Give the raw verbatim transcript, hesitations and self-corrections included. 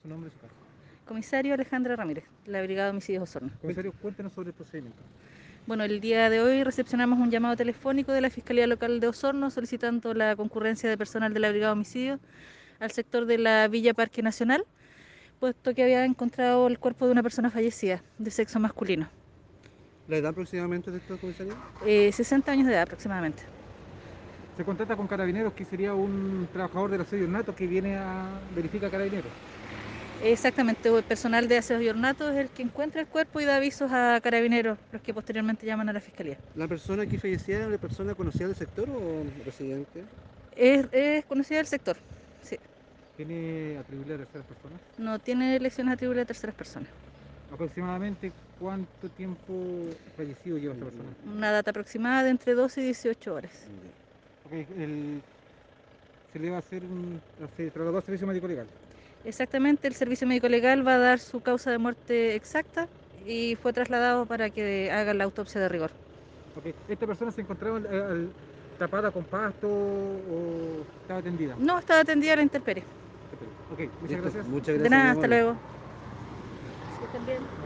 su nombre y su caso. Comisario Alejandra Ramírez, de la Brigada de Homicidios Osorno. Comisario, cuéntenos sobre el procedimiento. Bueno, el día de hoy recepcionamos un llamado telefónico de la Fiscalía Local de Osorno solicitando la concurrencia de personal de la Brigada de Homicidios al sector de la Villa Parque Nacional, puesto que había encontrado el cuerpo de una persona fallecida de sexo masculino. ¿La edad aproximadamente de esta comisaría? Eh, sesenta años de edad aproximadamente. Se contacta con Carabineros, que sería un trabajador del aseo y ornato que viene a verificar Carabineros. Exactamente, el personal de aseo y ornato es el que encuentra el cuerpo y da avisos a Carabineros, los que posteriormente llaman a la Fiscalía. ¿La persona que fallecía era una persona conocida del sector o residente? Es, es conocida del sector, sí. ¿Tiene atribuible a terceras personas? No tiene lesiones atribuibles a terceras personas. ¿Aproximadamente cuánto tiempo fallecido lleva esta persona? Una data aproximada de entre doce y dieciocho horas. Ok, el- se le va a hacer un... se trasladó a servicio médico legal. Exactamente, el servicio médico legal va a dar su causa de muerte exacta y fue trasladado para que hagan la autopsia de rigor. Ok, ¿esta persona se encontraba al- al- tapada con pasto o estaba tendida? No, estaba atendida a la intemperie. Ok, muchas Listo, gracias. muchas De gracias, muy nada, hasta amable. luego. Que estén bien.